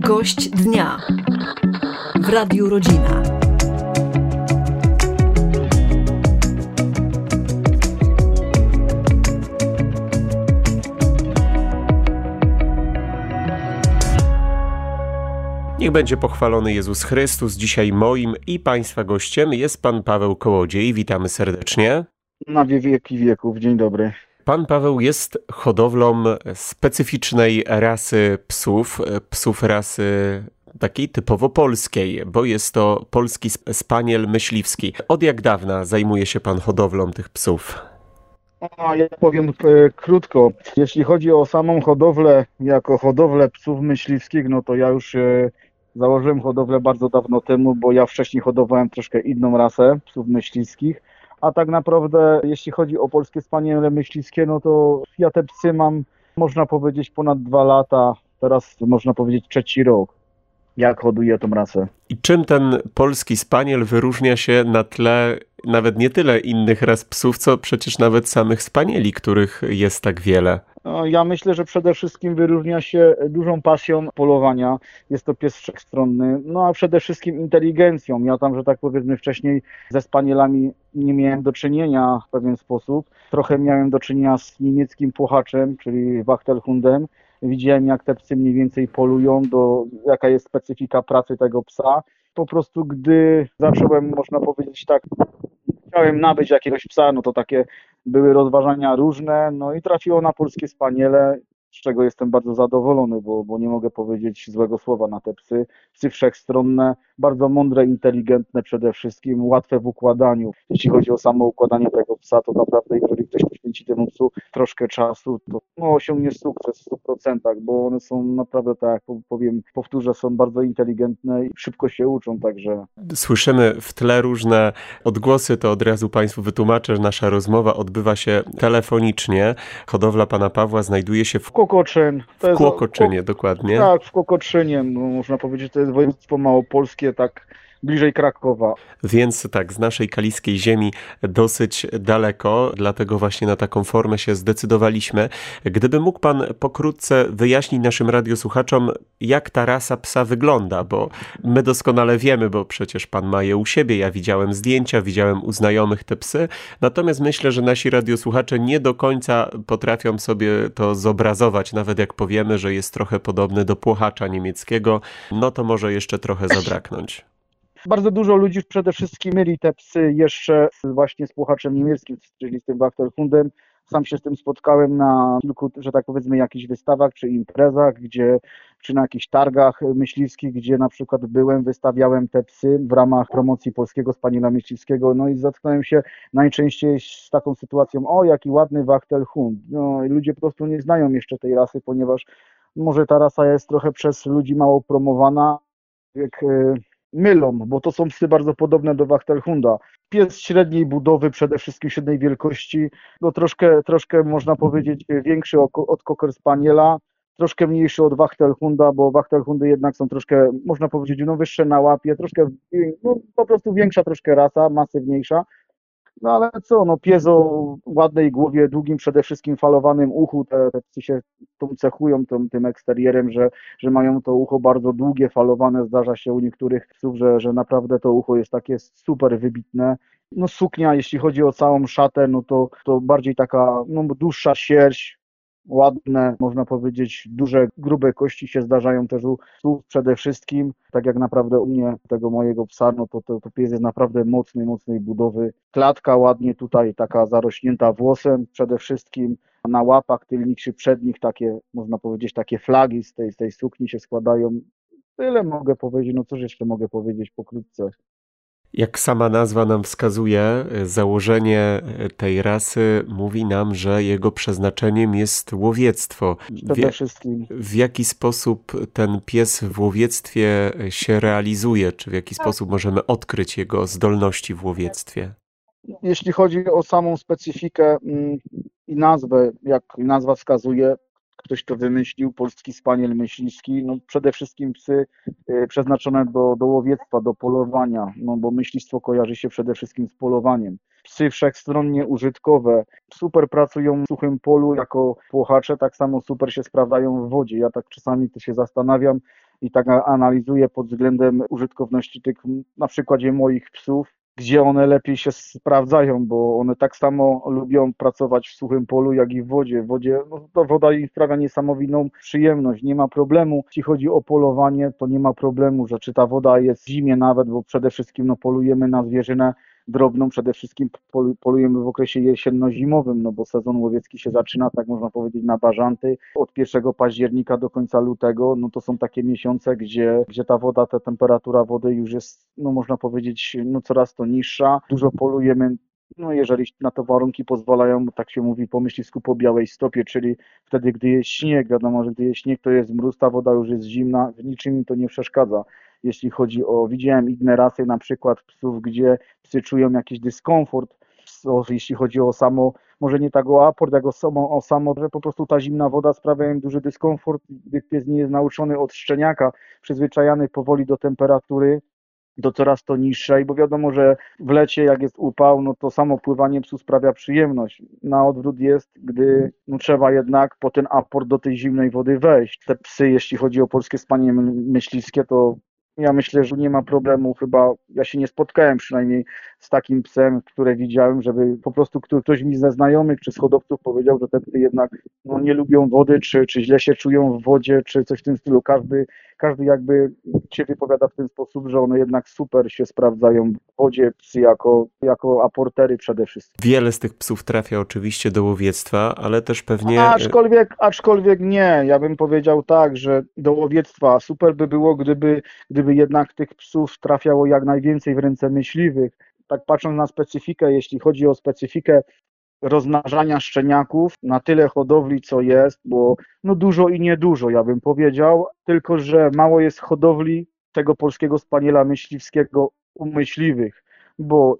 Gość dnia w Radiu Rodzina. Niech będzie pochwalony Jezus Chrystus. Dzisiaj moim i Państwa gościem jest Pan Paweł Kołodziej. Witamy serdecznie. Na wieki wieków. Dzień dobry. Pan Paweł jest hodowlą specyficznej rasy psów rasy takiej typowo polskiej, bo jest to polski spaniel myśliwski. Od jak dawna zajmuje się Pan hodowlą tych psów? Ja powiem krótko. Jeśli chodzi o samą hodowlę, jako hodowlę psów myśliwskich, no to ja już założyłem hodowlę bardzo dawno temu, bo ja wcześniej hodowałem troszkę inną rasę psów myśliwskich. A tak naprawdę, jeśli chodzi o polskie spaniele myśliwskie, no to ja te psy mam, można powiedzieć, ponad 2 lata. Teraz można powiedzieć 3. rok, jak hoduję tą rasę. I czym ten polski spaniel wyróżnia się na tle nawet nie tyle innych ras psów, co przecież nawet samych spanieli, których jest tak wiele? No, ja myślę, że przede wszystkim wyróżnia się dużą pasją polowania. Jest to pies wszechstronny, no a przede wszystkim inteligencją. Ja tam, że tak powiedzmy, wcześniej ze spanielami nie miałem do czynienia w pewien sposób. Trochę miałem do czynienia z niemieckim płochaczem, czyli Wachtelhundem. Widziałem, jak te psy mniej więcej polują, jaka jest specyfika pracy tego psa. Po prostu gdy zacząłem, można powiedzieć tak, chciałem nabyć jakiegoś psa, no to takie były rozważania różne, no i trafiło na polskie spaniele, z czego jestem bardzo zadowolony, bo nie mogę powiedzieć złego słowa na te psy. Psy wszechstronne, bardzo mądre, inteligentne przede wszystkim, łatwe w układaniu. Jeśli chodzi o samo układanie tego psa, to naprawdę jeżeli ktoś poświęci temu psu troszkę czasu, to osiągnie sukces w 100%, bo one są naprawdę, tak jak powtórzę, są bardzo inteligentne i szybko się uczą, także... Słyszymy w tle różne odgłosy, to od razu Państwu wytłumaczę, że nasza rozmowa odbywa się telefonicznie. Hodowla Pana Pawła znajduje się w Kłokoczyn. W Kłokoczynie, dokładnie. Tak, w Kłokoczynie, można powiedzieć, to jest województwo małopolskie, tak bliżej Krakowa. Więc tak, z naszej kaliskiej ziemi dosyć daleko, dlatego właśnie na taką formę się zdecydowaliśmy. Gdyby mógł Pan pokrótce wyjaśnić naszym radiosłuchaczom, jak ta rasa psa wygląda, bo my doskonale wiemy, bo przecież Pan ma je u siebie, ja widziałem zdjęcia, widziałem u znajomych te psy, natomiast myślę, że nasi radiosłuchacze nie do końca potrafią sobie to zobrazować, nawet jak powiemy, że jest trochę podobny do płochacza niemieckiego, no to może jeszcze trochę zabraknąć. Bardzo dużo ludzi przede wszystkim myli te psy jeszcze właśnie z płochaczem niemieckim, czyli z tym Wachtelhundem. Sam się z tym spotkałem na kilku, że tak powiedzmy, jakichś wystawach czy imprezach, czy na jakichś targach myśliwskich, gdzie na przykład byłem, wystawiałem te psy w ramach promocji polskiego spaniela myśliwskiego, no i zetknąłem się najczęściej z taką sytuacją: o, jaki ładny Wachtelhund. No i ludzie po prostu nie znają jeszcze tej rasy, ponieważ może ta rasa jest trochę przez ludzi mało promowana, mylą, bo to są psy bardzo podobne do Wachtelhunda. Pies średniej budowy, przede wszystkim średniej wielkości, no troszkę można powiedzieć większy od Cocker Spaniela, troszkę mniejszy od Wachtelhunda, bo Wachtelhundy jednak są troszkę, można powiedzieć, wyższe na łapie, troszkę, po prostu większa troszkę rasa, masywniejsza. No ale co, pies o ładnej głowie, długim przede wszystkim falowanym uchu, te psy się tą cechują tym eksterierem, że mają to ucho bardzo długie, falowane. Zdarza się u niektórych psów, że naprawdę to ucho jest takie super wybitne. No suknia, jeśli chodzi o całą szatę, no to bardziej taka dłuższa sierść, ładne, można powiedzieć, duże, grube kości się zdarzają też u psów przede wszystkim. Tak jak naprawdę u mnie, tego mojego psa, no to pies jest naprawdę mocnej budowy. Klatka ładnie tutaj taka zarośnięta włosem przede wszystkim. Na łapach tylnych czy przednich takie, można powiedzieć, takie flagi z tej sukni się składają. Tyle mogę powiedzieć, cóż jeszcze mogę powiedzieć pokrótce. Jak sama nazwa nam wskazuje, założenie tej rasy mówi nam, że jego przeznaczeniem jest łowiectwo. Przede wszystkim. W jaki sposób ten pies w łowiectwie się realizuje? Czy w jaki sposób możemy odkryć jego zdolności w łowiectwie? Jeśli chodzi o samą specyfikę i nazwę, jak nazwa wskazuje, ktoś to wymyślił, polski spaniel myśliwski, przede wszystkim psy przeznaczone do łowiectwa, do polowania, bo myślistwo kojarzy się przede wszystkim z polowaniem. Psy wszechstronnie użytkowe, super pracują w suchym polu jako płochacze, tak samo super się sprawdzają w wodzie. Ja tak czasami to się zastanawiam, i tak analizuję pod względem użytkowności tych, na przykładzie moich psów, gdzie one lepiej się sprawdzają, bo one tak samo lubią pracować w suchym polu, jak i w wodzie. W wodzie to woda im sprawia niesamowitą przyjemność, nie ma problemu. Jeśli chodzi o polowanie, to nie ma problemu, że czy ta woda jest w zimie nawet, bo przede wszystkim polujemy na zwierzynę drobną, przede wszystkim polujemy w okresie jesienno-zimowym, bo sezon łowiecki się zaczyna, tak można powiedzieć, na bażanty od 1 października do końca lutego. To są takie miesiące, gdzie ta woda, ta temperatura wody już jest, można powiedzieć, coraz to niższa. Dużo polujemy, jeżeli na to warunki pozwalają, tak się mówi po myślisku, po białej stopie, czyli wtedy, gdy jest śnieg. Wiadomo, że gdy jest śnieg, to jest mróz, ta woda już jest zimna, w niczym im to nie przeszkadza. Jeśli chodzi widziałem inne rasy, na przykład psów, gdzie psy czują jakiś dyskomfort, jeśli chodzi o może nie tak o aport, jak o samo, że po prostu ta zimna woda sprawia im duży dyskomfort, gdy pies nie jest nauczony od szczeniaka, przyzwyczajany powoli do temperatury, do coraz to niższej, bo wiadomo, że w lecie, jak jest upał, to samo pływanie psu sprawia przyjemność. Na odwrót jest, gdy trzeba jednak po ten aport do tej zimnej wody wejść. Te psy, jeśli chodzi o polskie spanie myśliwskie, to ja myślę, że nie ma problemu, chyba ja się nie spotkałem przynajmniej z takim psem, które widziałem, żeby po prostu ktoś mi ze znajomych czy z hodowców powiedział, że te psy jednak nie lubią wody, czy źle się czują w wodzie, czy coś w tym stylu. Każdy jakby się wypowiada w ten sposób, że one jednak super się sprawdzają w wodzie, psy jako aportery przede wszystkim. Wiele z tych psów trafia oczywiście do łowiectwa, ale też pewnie... Aczkolwiek nie, ja bym powiedział tak, że do łowiectwa super by było, gdyby jednak tych psów trafiało jak najwięcej w ręce myśliwych. Tak patrząc na specyfikę, jeśli chodzi o specyfikę rozmnażania szczeniaków, na tyle hodowli co jest, bo dużo i niedużo, ja bym powiedział, tylko że mało jest hodowli tego polskiego spaniela myśliwskiego u myśliwych, bo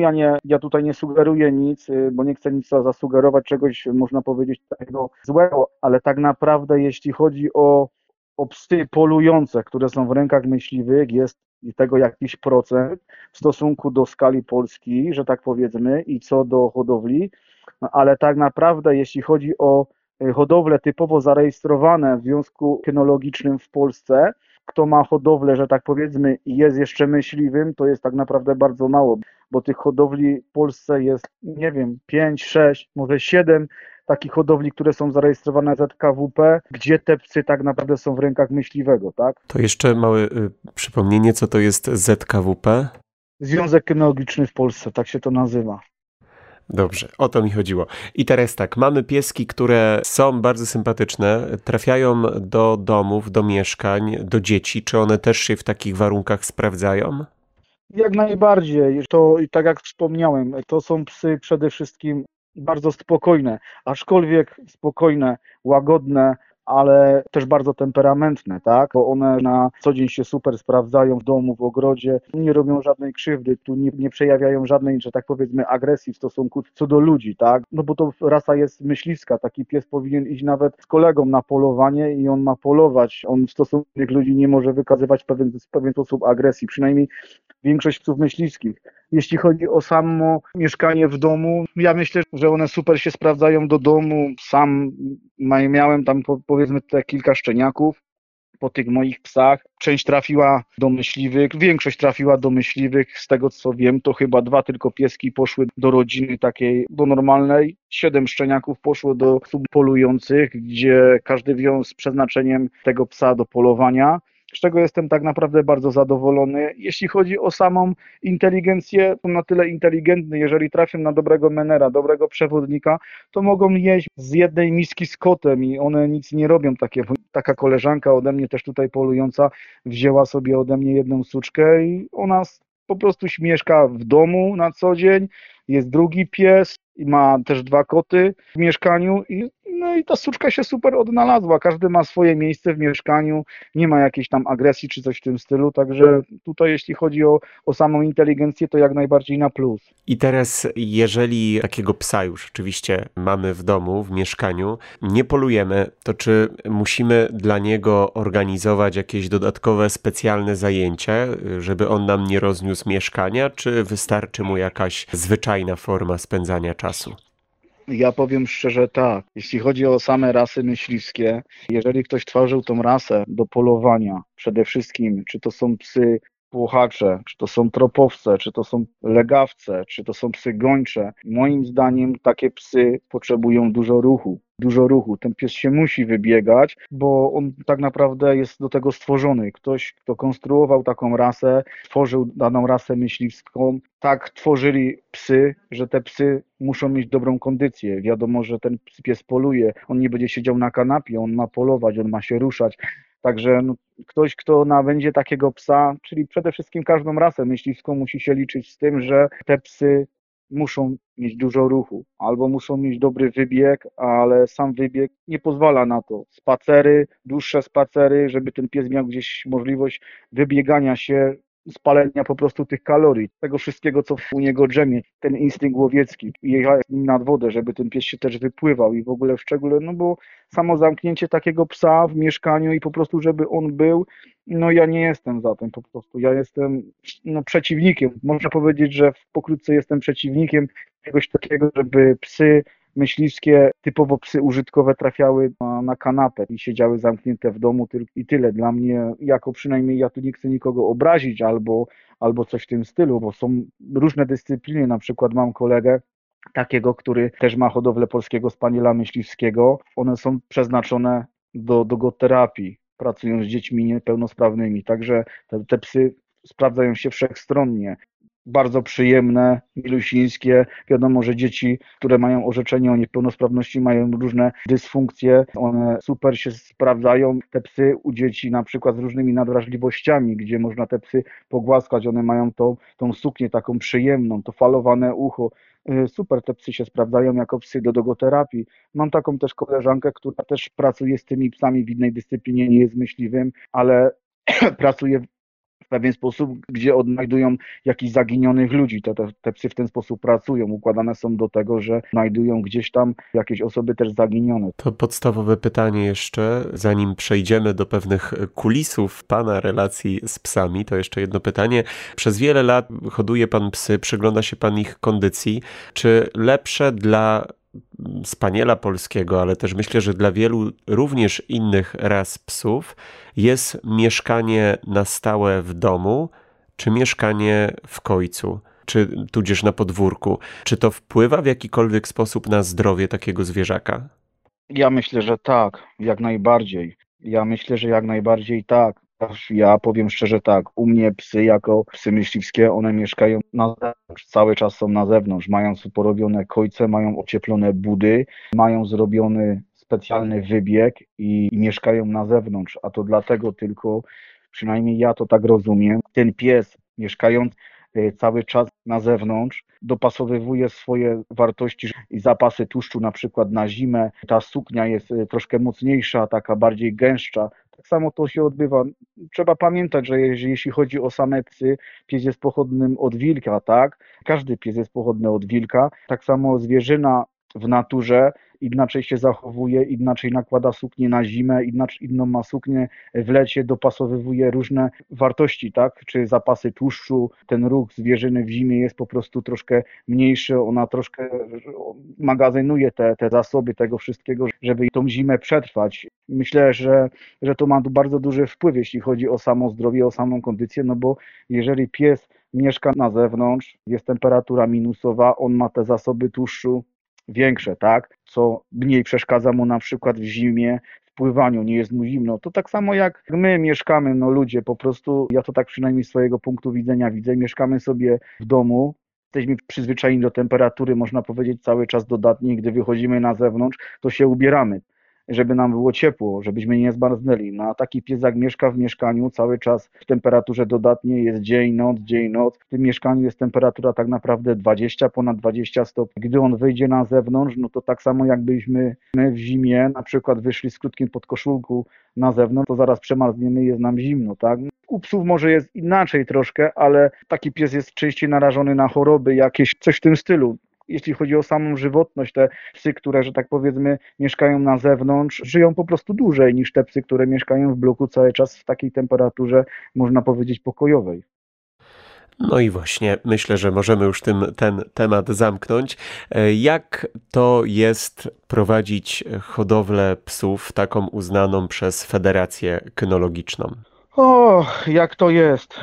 ja tutaj nie sugeruję nic, bo nie chcę nic zasugerować, czegoś można powiedzieć takiego złego, ale tak naprawdę jeśli chodzi o psy polujące, które są w rękach myśliwych, jest tego jakiś procent w stosunku do skali Polski, że tak powiedzmy, i co do hodowli, ale tak naprawdę jeśli chodzi o hodowle typowo zarejestrowane w Związku Kynologicznym w Polsce, kto ma hodowlę, że tak powiedzmy, i jest jeszcze myśliwym, to jest tak naprawdę bardzo mało, bo tych hodowli w Polsce jest, nie wiem, 5, 6, może 7 takich hodowli, które są zarejestrowane ZKWP, gdzie te psy tak naprawdę są w rękach myśliwego, tak? To jeszcze małe przypomnienie, co to jest ZKWP? Związek Kynologiczny w Polsce, tak się to nazywa. Dobrze, o to mi chodziło. I teraz tak, mamy pieski, które są bardzo sympatyczne, trafiają do domów, do mieszkań, do dzieci. Czy one też się w takich warunkach sprawdzają? Jak najbardziej. To i tak jak wspomniałem, to są psy przede wszystkim bardzo spokojne, aczkolwiek spokojne, łagodne, ale też bardzo temperamentne, tak? Bo one na co dzień się super sprawdzają w domu, w ogrodzie, nie robią żadnej krzywdy, tu nie przejawiają żadnej, że tak powiedzmy, agresji w stosunku co do ludzi, tak? Bo to rasa jest myśliwska, taki pies powinien iść nawet z kolegą na polowanie i on ma polować, on w stosunku do tych ludzi nie może wykazywać w pewien sposób agresji, przynajmniej większość psów myśliwskich. Jeśli chodzi o samo mieszkanie w domu, ja myślę, że one super się sprawdzają do domu. Sam miałem tam powiedzmy te kilka szczeniaków po tych moich psach. Część trafiła do myśliwych, większość trafiła do myśliwych. Z tego co wiem, to chyba 2 tylko pieski poszły do rodziny takiej, do normalnej. 7 szczeniaków poszło do psów polujących, gdzie każdy wiąże z przeznaczeniem tego psa do polowania, z czego jestem tak naprawdę bardzo zadowolony. Jeśli chodzi o samą inteligencję, to na tyle inteligentny, jeżeli trafią na dobrego menera, dobrego przewodnika, to mogą jeść z jednej miski z kotem i one nic nie robią. Taka koleżanka ode mnie też tutaj polująca wzięła sobie ode mnie jedną suczkę i ona po prostu mieszka w domu na co dzień, jest drugi pies i ma też 2 koty w mieszkaniu i ta suczka się super odnalazła. Każdy ma swoje miejsce w mieszkaniu, nie ma jakiejś tam agresji czy coś w tym stylu, także tutaj jeśli chodzi o samą inteligencję, to jak najbardziej na plus. I teraz, jeżeli takiego psa już oczywiście mamy w domu, w mieszkaniu, nie polujemy, to czy musimy dla niego organizować jakieś dodatkowe, specjalne zajęcia, żeby on nam nie rozniósł mieszkania, czy wystarczy mu jakaś zwyczajna forma spędzania czasu? Ja powiem szczerze tak, jeśli chodzi o same rasy myśliwskie, jeżeli ktoś tworzył tą rasę do polowania, przede wszystkim, czy to są psy płochacze, czy to są tropowce, czy to są legawce, czy to są psy gończe, moim zdaniem takie psy potrzebują dużo ruchu. Dużo ruchu. Ten pies się musi wybiegać, bo on tak naprawdę jest do tego stworzony. Ktoś, kto konstruował taką rasę, tworzył daną rasę myśliwską, tak tworzyli psy, że te psy muszą mieć dobrą kondycję. Wiadomo, że ten pies poluje, on nie będzie siedział na kanapie, on ma polować, on ma się ruszać. Także no, ktoś, kto nabędzie takiego psa, czyli przede wszystkim każdą rasę myśliwską, musi się liczyć z tym, że te psy muszą mieć dużo ruchu, albo muszą mieć dobry wybieg, ale sam wybieg nie pozwala na to. Spacery, dłuższe spacery, żeby ten pies miał gdzieś możliwość wybiegania się, spalenia po prostu tych kalorii, tego wszystkiego, co u niego drzemie, ten instynkt łowiecki, jechać z nim nad wodę, żeby ten pies się też wypływał i w ogóle w szczególe, no bo samo zamknięcie takiego psa w mieszkaniu i po prostu, żeby on był, no ja nie jestem za tym po prostu, ja jestem przeciwnikiem, można powiedzieć, że pokrótce jestem przeciwnikiem czegoś takiego, żeby psy myśliwskie, typowo psy użytkowe trafiały na kanapę i siedziały zamknięte w domu i tyle. Dla mnie, jako przynajmniej ja tu nie chcę nikogo obrazić albo coś w tym stylu, bo są różne dyscypliny, na przykład mam kolegę takiego, który też ma hodowlę polskiego spaniela myśliwskiego. One są przeznaczone do dogoterapii, pracują z dziećmi niepełnosprawnymi, także te psy sprawdzają się wszechstronnie, bardzo przyjemne, milusińskie. Wiadomo, że dzieci, które mają orzeczenie o niepełnosprawności, mają różne dysfunkcje. One super się sprawdzają. Te psy u dzieci na przykład z różnymi nadwrażliwościami, gdzie można te psy pogłaskać, one mają tą suknię taką przyjemną, to falowane ucho. Super te psy się sprawdzają jako psy do dogoterapii. Mam taką też koleżankę, która też pracuje z tymi psami w innej dyscyplinie, nie jest myśliwym, ale pracuje w pewien sposób, gdzie odnajdują jakichś zaginionych ludzi. Te psy w ten sposób pracują, układane są do tego, że znajdują gdzieś tam jakieś osoby też zaginione. To podstawowe pytanie jeszcze, zanim przejdziemy do pewnych kulisów pana relacji z psami, to jeszcze jedno pytanie. Przez wiele lat hoduje pan psy, przygląda się pan ich kondycji. Czy lepsze dla spaniela polskiego, ale też myślę, że dla wielu również innych ras psów jest mieszkanie na stałe w domu, czy mieszkanie w kojcu, czy tudzież na podwórku? Czy to wpływa w jakikolwiek sposób na zdrowie takiego zwierzaka? Ja myślę, że tak, jak najbardziej. Ja myślę, że jak najbardziej tak. Ja powiem szczerze tak, u mnie psy jako psy myśliwskie, one mieszkają na zewnątrz, cały czas są na zewnątrz, mają sobie porobione kojce, mają ocieplone budy, mają zrobiony specjalny wybieg i mieszkają na zewnątrz, a to dlatego tylko, przynajmniej ja to tak rozumiem, ten pies mieszkając cały czas na zewnątrz, dopasowywuje swoje wartości i zapasy tłuszczu na przykład na zimę. Ta suknia jest troszkę mocniejsza, taka bardziej gęstsza. Tak samo to się odbywa. Trzeba pamiętać, że jeśli chodzi o same psy, pies jest pochodnym od wilka, tak? Każdy pies jest pochodny od wilka. Tak samo zwierzyna w naturze inaczej się zachowuje, inaczej nakłada suknię na zimę, inną ma suknię w lecie, dopasowywuje różne wartości, tak? Czy zapasy tłuszczu, ten ruch zwierzyny w zimie jest po prostu troszkę mniejszy, ona troszkę magazynuje te zasoby tego wszystkiego, żeby tą zimę przetrwać. Myślę, że to ma bardzo duży wpływ, jeśli chodzi o samo zdrowie, o samą kondycję, no bo jeżeli pies mieszka na zewnątrz, jest temperatura minusowa, on ma te zasoby tłuszczu większe, tak? Co mniej przeszkadza mu na przykład w zimie, w pływaniu, nie jest mu zimno. To tak samo jak my mieszkamy, no ludzie, po prostu, ja to tak przynajmniej z swojego punktu widzenia widzę, mieszkamy sobie w domu, jesteśmy przyzwyczajeni do temperatury, można powiedzieć cały czas dodatniej, gdy wychodzimy na zewnątrz, to się ubieramy, żeby nam było ciepło, żebyśmy nie zmarznęli. No a taki pies jak mieszka w mieszkaniu cały czas w temperaturze dodatniej, jest dzień, noc. W tym mieszkaniu jest temperatura tak naprawdę ponad 20 stopni. Gdy on wyjdzie na zewnątrz, no to tak samo jakbyśmy my w zimie na przykład wyszli z krótkim podkoszulku na zewnątrz, to zaraz przemarzniemy, jest nam zimno, tak? U psów może jest inaczej troszkę, ale taki pies jest częściej narażony na choroby jakieś, coś w tym stylu. Jeśli chodzi o samą żywotność, te psy, które, że tak powiedzmy, mieszkają na zewnątrz, żyją po prostu dłużej niż te psy, które mieszkają w bloku cały czas w takiej temperaturze, można powiedzieć, pokojowej. No i właśnie, myślę, że możemy już ten temat zamknąć. Jak to jest prowadzić hodowlę psów, taką uznaną przez Federację Kynologiczną? O, jak to jest?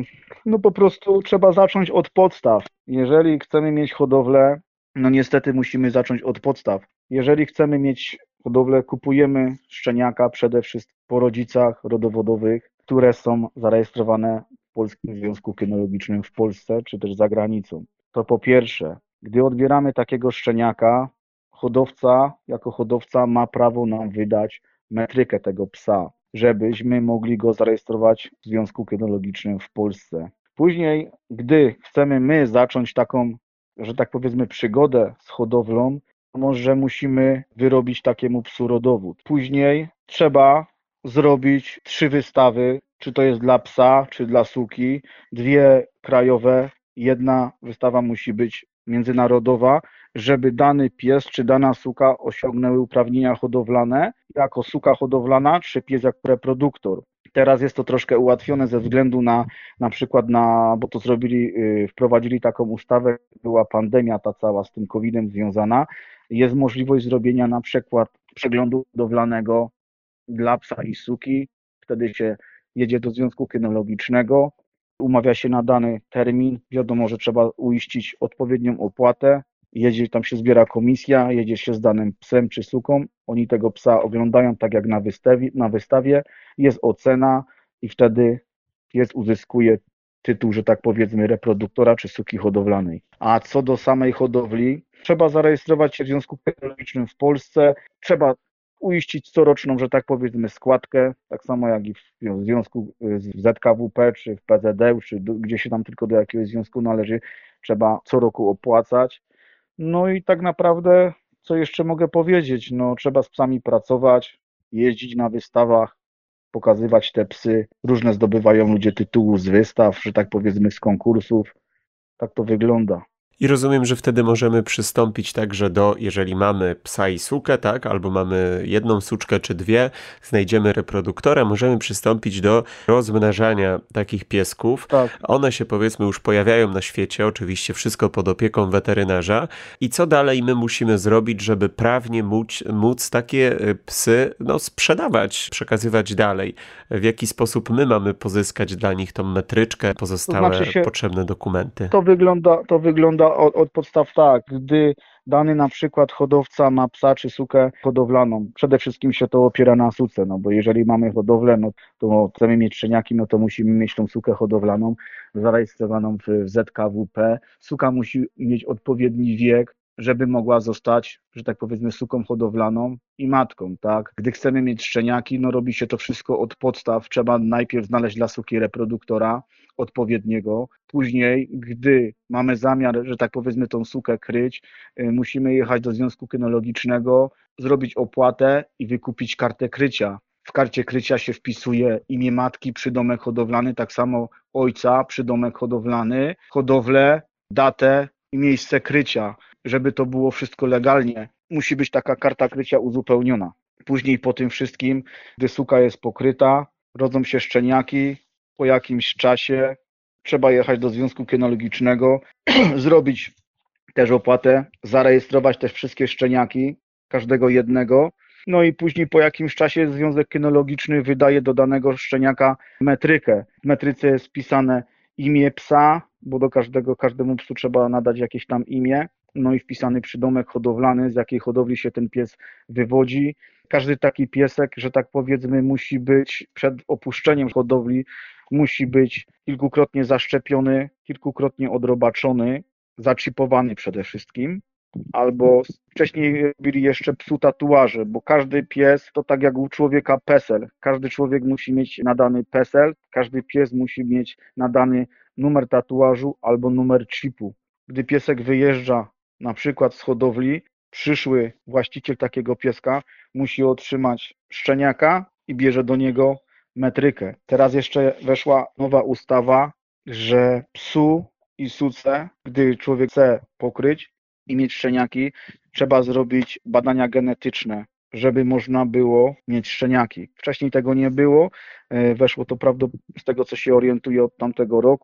No po prostu trzeba zacząć od podstaw. Jeżeli chcemy mieć hodowlę, no niestety musimy zacząć od podstaw. Jeżeli chcemy mieć hodowlę, kupujemy szczeniaka przede wszystkim po rodzicach rodowodowych, które są zarejestrowane w Polskim Związku Kynologicznym w Polsce, czy też za granicą. To po pierwsze, gdy odbieramy takiego szczeniaka, hodowca jako hodowca ma prawo nam wydać metrykę tego psa, żebyśmy mogli go zarejestrować w Związku Kynologicznym w Polsce. Później, gdy chcemy my zacząć taką, że tak powiedzmy, przygodę z hodowlą, to może musimy wyrobić takiemu psu rodowód. Później trzeba zrobić 3 wystawy, czy to jest dla psa, czy dla suki, 2 krajowe, 1 wystawa musi być międzynarodowa, żeby dany pies czy dana suka osiągnęły uprawnienia hodowlane jako suka hodowlana, czy pies jako reproduktor. Teraz jest to troszkę ułatwione ze względu na przykład bo to wprowadzili taką ustawę, była pandemia ta cała z tym COVID-em związana, jest możliwość zrobienia na przykład przeglądu hodowlanego dla psa i suki, wtedy się jedzie do Związku Kynologicznego, umawia się na dany termin, wiadomo, że trzeba uiścić odpowiednią opłatę, tam się zbiera komisja, jedzie się z danym psem czy suką, oni tego psa oglądają tak jak na wystawie, jest ocena i wtedy pies uzyskuje tytuł, że tak powiedzmy, reproduktora czy suki hodowlanej. A co do samej hodowli, trzeba zarejestrować się w Związku Kynologicznym w Polsce, trzeba uiścić coroczną, że tak powiedzmy, składkę, tak samo jak i w związku w ZKWP, czy w PZD, czy gdzie się tam tylko do jakiegoś związku należy, trzeba co roku opłacać. No i tak naprawdę, co jeszcze mogę powiedzieć, no trzeba z psami pracować, jeździć na wystawach, pokazywać te psy. Różne zdobywają ludzie tytuły z wystaw, że tak powiedzmy z konkursów. Tak to wygląda. I rozumiem, że wtedy możemy przystąpić także jeżeli mamy psa i sukę, tak, albo mamy jedną suczkę czy 2, znajdziemy reproduktora, możemy przystąpić do rozmnażania takich piesków. Tak. One się powiedzmy już pojawiają na świecie, oczywiście wszystko pod opieką weterynarza. I co dalej my musimy zrobić, żeby prawnie móc takie psy sprzedawać, przekazywać dalej? W jaki sposób my mamy pozyskać dla nich tą metryczkę, pozostałe potrzebne dokumenty? To wygląda od podstaw tak, gdy dany na przykład hodowca ma psa czy sukę hodowlaną, przede wszystkim się to opiera na suce, no bo jeżeli mamy hodowlę, no to chcemy mieć szczeniaki, no to musimy mieć tą sukę hodowlaną zarejestrowaną w ZKWP. Suka musi mieć odpowiedni wiek, żeby mogła zostać, że tak powiedzmy, suką hodowlaną i matką, tak? Gdy chcemy mieć szczeniaki, no robi się to wszystko od podstaw. Trzeba najpierw znaleźć dla suki reproduktora odpowiedniego. Później, gdy mamy zamiar, że tak powiedzmy, tą sukę kryć, musimy jechać do Związku Kynologicznego, zrobić opłatę i wykupić kartę krycia. W karcie krycia się wpisuje imię matki, przydomek hodowlany, tak samo ojca, przydomek hodowlany, hodowlę, datę i miejsce krycia. Żeby to było wszystko legalnie, musi być taka karta krycia uzupełniona. Później po tym wszystkim, gdy suka jest pokryta, rodzą się szczeniaki, po jakimś czasie trzeba jechać do Związku Kynologicznego, zrobić też opłatę, zarejestrować te wszystkie szczeniaki, każdego jednego, no i później po jakimś czasie Związek Kynologiczny wydaje do danego szczeniaka metrykę. W metryce jest wpisane imię psa, bo każdemu psu trzeba nadać jakieś tam imię, no i wpisany przydomek hodowlany, z jakiej hodowli się ten pies wywodzi. Każdy taki piesek, że tak powiedzmy, musi być przed opuszczeniem hodowli, musi być kilkukrotnie zaszczepiony, kilkukrotnie odrobaczony, zaczipowany przede wszystkim, albo wcześniej robili jeszcze psu tatuaże, bo każdy pies to tak jak u człowieka PESEL. Każdy człowiek musi mieć nadany PESEL, każdy pies musi mieć nadany numer tatuażu albo numer chipu. Gdy piesek wyjeżdża na przykład z hodowli, przyszły właściciel takiego pieska musi otrzymać szczeniaka i bierze do niego metrykę. Teraz jeszcze weszła nowa ustawa, że psu i suce, gdy człowiek chce pokryć i mieć szczeniaki, trzeba zrobić badania genetyczne, żeby można było mieć szczeniaki. Wcześniej tego nie było, weszło to z tego co się orientuję od tamtego roku,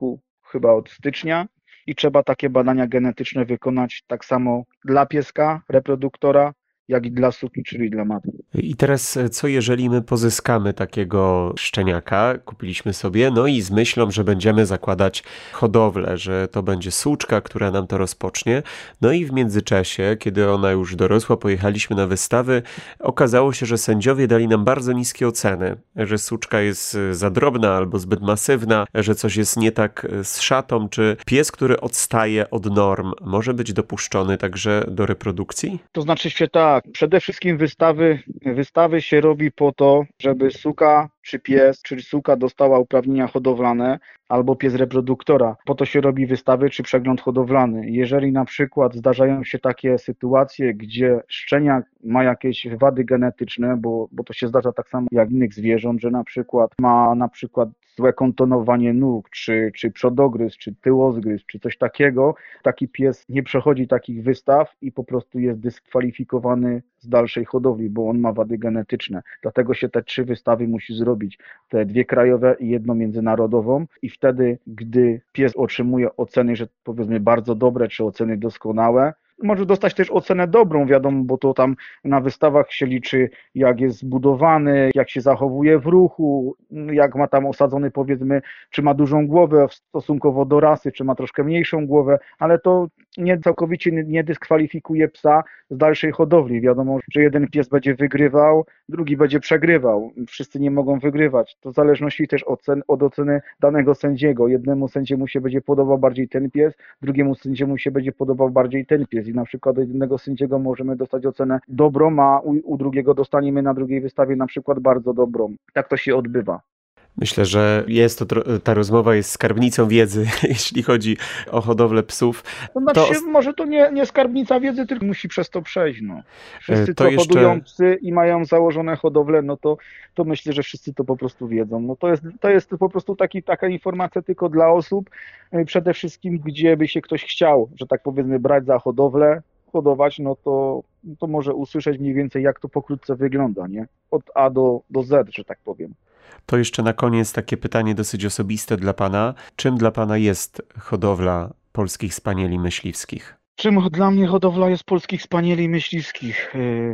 chyba od stycznia i trzeba takie badania genetyczne wykonać tak samo dla pieska, reproduktora, jak i dla suki, czyli dla matki. I teraz co jeżeli my pozyskamy takiego szczeniaka, kupiliśmy sobie, no i z myślą, że będziemy zakładać hodowlę, że to będzie suczka, która nam to rozpocznie. No i w międzyczasie, kiedy ona już dorosła, pojechaliśmy na wystawy, okazało się, że sędziowie dali nam bardzo niskie oceny, że suczka jest za drobna albo zbyt masywna, że coś jest nie tak z szatą. Czy pies, który odstaje od norm, może być dopuszczony także do reprodukcji? To znaczy się tak, przede wszystkim wystawy się robi po to, żeby suka czy pies, czy suka dostała uprawnienia hodowlane, albo pies reproduktora. Po to się robi wystawy czy przegląd hodowlany. Jeżeli na przykład zdarzają się takie sytuacje, gdzie szczeniak ma jakieś wady genetyczne, bo to się zdarza tak samo jak innych zwierząt, że ma złe kontonowanie nóg, czy przodogryz, czy tyłozgryz, czy coś takiego, taki pies nie przechodzi takich wystaw i po prostu jest dyskwalifikowany z dalszej hodowli, bo on ma wady genetyczne. Dlatego się te 3 wystawy musi zrobić. Te 2 krajowe i 1 międzynarodową i wtedy, gdy pies otrzymuje oceny, że powiedzmy bardzo dobre, czy oceny doskonałe, może dostać też ocenę dobrą, wiadomo, bo to tam na wystawach się liczy, jak jest zbudowany, jak się zachowuje w ruchu, jak ma tam osadzony, powiedzmy, czy ma dużą głowę stosunkowo do rasy, czy ma troszkę mniejszą głowę, ale to całkowicie nie dyskwalifikuje psa z dalszej hodowli. Wiadomo, że jeden pies będzie wygrywał, drugi będzie przegrywał. Wszyscy nie mogą wygrywać. To w zależności też od oceny danego sędziego. Jednemu sędziemu się będzie podobał bardziej ten pies, drugiemu sędziemu się będzie podobał bardziej ten pies. I na przykład od jednego sędziego możemy dostać ocenę dobrą, a u drugiego dostaniemy na drugiej wystawie na przykład bardzo dobrą. Tak to się odbywa. Myślę, że ta rozmowa jest skarbnicą wiedzy, jeśli chodzi o hodowlę psów. To znaczy, może to nie skarbnica wiedzy, tylko musi przez to przejść. No. Wszyscy, co hodują psy i mają założone hodowle, no to myślę, że wszyscy to po prostu wiedzą. No to jest po prostu taka informacja tylko dla osób, przede wszystkim, gdzie by się ktoś chciał, że tak powiedzmy, brać za hodowlę, hodować, no to może usłyszeć mniej więcej, jak to pokrótce wygląda, nie? Od A do Z, że tak powiem. To jeszcze na koniec takie pytanie dosyć osobiste dla Pana. Czym dla Pana jest hodowla polskich spanieli myśliwskich? Czym dla mnie hodowla jest polskich spanieli myśliwskich?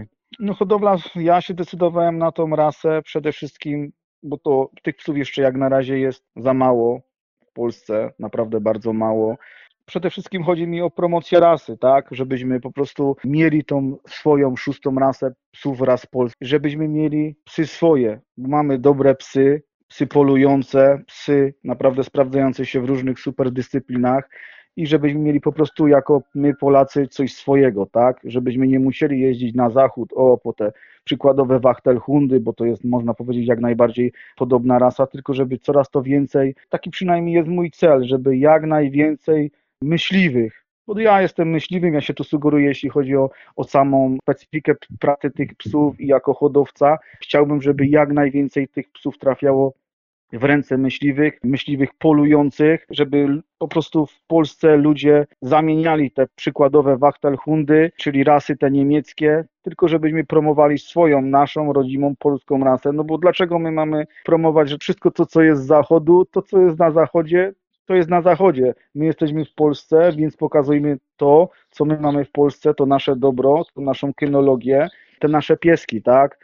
No hodowla, ja się decydowałem na tą rasę przede wszystkim, bo to tych psów jeszcze jak na razie jest za mało w Polsce, naprawdę bardzo mało. Przede wszystkim chodzi mi o promocję rasy, tak? Żebyśmy po prostu mieli tą swoją 6. rasę psów ras polskich, żebyśmy mieli psy swoje, bo mamy dobre psy polujące, psy naprawdę sprawdzające się w różnych super dyscyplinach i żebyśmy mieli po prostu jako my Polacy coś swojego, tak? Żebyśmy nie musieli jeździć na zachód, po te przykładowe Wachtelhundy, bo to jest, można powiedzieć, jak najbardziej podobna rasa, tylko żeby coraz to więcej, taki przynajmniej jest mój cel, żeby jak najwięcej myśliwych, bo ja jestem myśliwym, ja się tu sugeruję, jeśli chodzi o samą specyfikę pracy tych psów i jako hodowca, chciałbym, żeby jak najwięcej tych psów trafiało w ręce myśliwych polujących, żeby po prostu w Polsce ludzie zamieniali te przykładowe Wachtelhundy, czyli rasy te niemieckie, tylko żebyśmy promowali swoją, naszą, rodzimą, polską rasę, no bo dlaczego my mamy promować, że wszystko to, co jest z zachodu, to, co jest na zachodzie, to jest na zachodzie. My jesteśmy w Polsce, więc pokazujmy to, co my mamy w Polsce, to nasze dobro, to naszą kynologię, te nasze pieski, tak?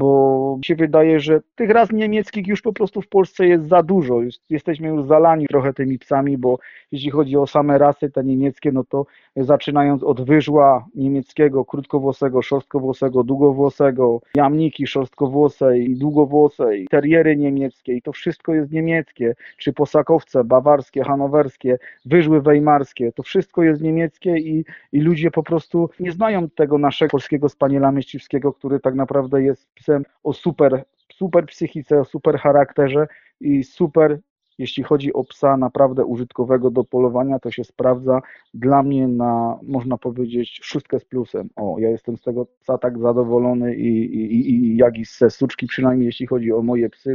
Bo mi się wydaje, że tych ras niemieckich już po prostu w Polsce jest za dużo. Jesteśmy już zalani trochę tymi psami, bo jeśli chodzi o same rasy te niemieckie, no to zaczynając od wyżła niemieckiego, krótkowłosego, szorstkowłosego, długowłosego, jamniki szorstkowłose i długowłose, i teriery niemieckie i to wszystko jest niemieckie, czy posakowce bawarskie, hanowerskie, wyżły weimarskie, to wszystko jest niemieckie i ludzie po prostu nie znają tego naszego polskiego spaniela myśliwskiego, który tak naprawdę jest psem o super psychice, o super charakterze i super, jeśli chodzi o psa naprawdę użytkowego do polowania, to się sprawdza dla mnie na, można powiedzieć, 6 z plusem. Ja jestem z tego psa tak zadowolony i jak i ze suczki, przynajmniej jeśli chodzi o moje psy,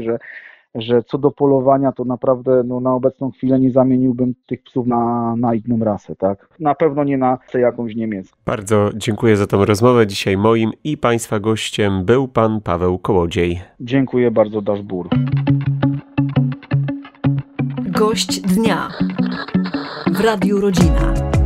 że co do polowania, to naprawdę na obecną chwilę nie zamieniłbym tych psów na inną rasę, tak? Na pewno nie na jakąś niemiecką. Bardzo dziękuję za tę rozmowę. Dzisiaj moim i Państwa gościem był Pan Paweł Kołodziej. Dziękuję bardzo, Daszbur. Gość dnia w Radiu Rodzina.